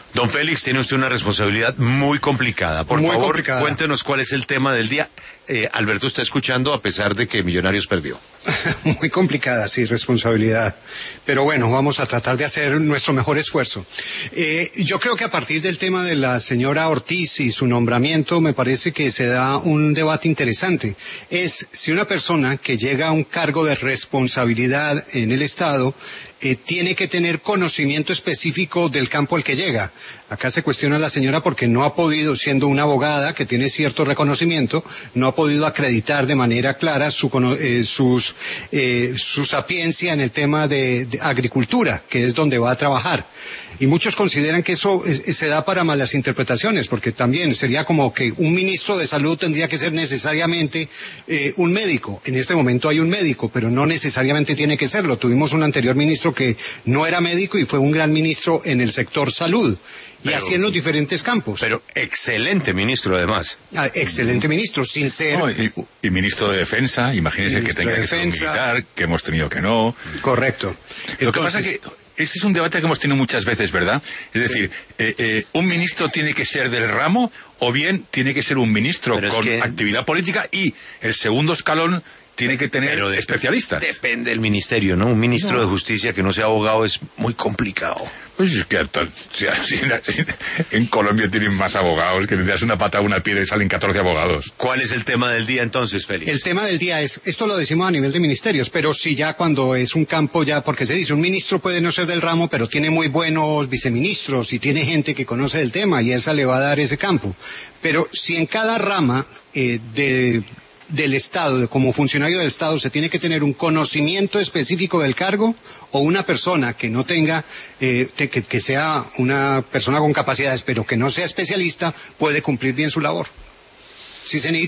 Don Félix, tiene usted una responsabilidad muy complicada. Por favor, cuéntenos cuál es el tema del día. Alberto está escuchando a pesar de que Millonarios perdió. Muy complicada, sí, responsabilidad. Pero bueno, vamos a tratar de hacer nuestro mejor esfuerzo. Yo creo que a partir del tema de la señora Ortiz y su nombramiento, me parece que se da un debate interesante. Es si una persona que llega a un cargo de responsabilidad en el Estado tiene que tener conocimiento específico del campo al que llega. Acá se cuestiona a la señora porque no ha podido, siendo una abogada que tiene cierto reconocimiento, no ha podido acreditar de manera clara su sapiencia en el tema de agricultura, que es donde va a trabajar. Y muchos consideran que eso se da para malas interpretaciones, porque también sería como que un ministro de salud tendría que ser necesariamente un médico. En este momento hay un médico, pero no necesariamente tiene que serlo. Tuvimos un anterior ministro que no era médico y fue un gran ministro en el sector salud. Y así en los diferentes campos. Pero excelente ministro, además. Excelente ministro, sincero. No, y ministro de Defensa, imagínese que tenga que ser un militar, que hemos tenido que no. Correcto. Lo que pasa es que este es un debate que hemos tenido muchas veces, ¿verdad? Es decir, ¿un ministro tiene que ser del ramo o bien tiene que ser un ministro con actividad política y el segundo escalón tiene que tener especialistas? Depende del ministerio, ¿no? Un ministro de Justicia que no sea abogado es muy complicado. Pues es que en Colombia tienen más abogados, que le das una pata a una piedra y salen 14 abogados. ¿Cuál es el tema del día entonces, Félix? El tema del día es, esto lo decimos a nivel de ministerios, pero si ya cuando es un campo ya, porque se dice, un ministro puede no ser del ramo, pero tiene muy buenos viceministros y tiene gente que conoce del tema y esa le va a dar ese campo. Pero si en cada rama del Estado, como funcionario del Estado, se tiene que tener un conocimiento específico del cargo, o una persona que no tenga, que sea una persona con capacidades, pero que no sea especialista, puede cumplir bien su labor. Si se